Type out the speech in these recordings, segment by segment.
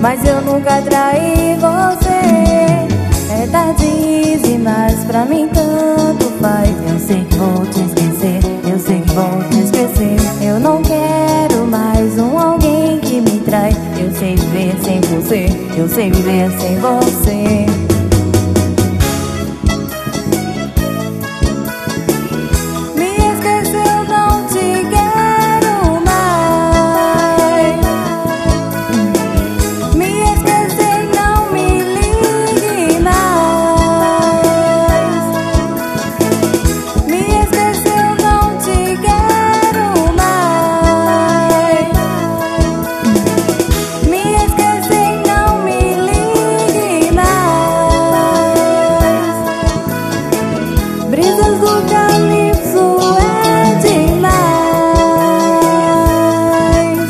mas eu nunca traí você. É tarde demais pra mim, tanto faz. Eu sei que vou te esquecer, eu sei que vou te esquecer. Eu não quero mais alguém que me trai. Eu sei viver sem você, eu sei viver sem você. Brisas do calypso é demais.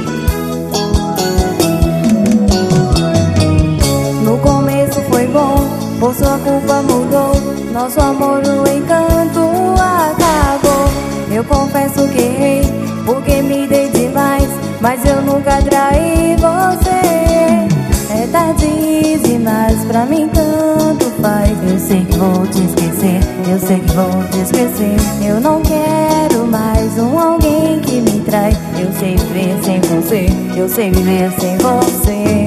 No começo foi bom, por sua culpa mudou. Nosso amor, o encanto acabou. Eu confesso que errei, porque me dei demais, mas eu nunca traí você. É tarde demais pra mim, tanto faz. Eu sei que vou te esquecer, eu sei que vou te esquecer. Eu não quero mais alguém que me trai. Eu sei viver sem você, eu sei viver sem você.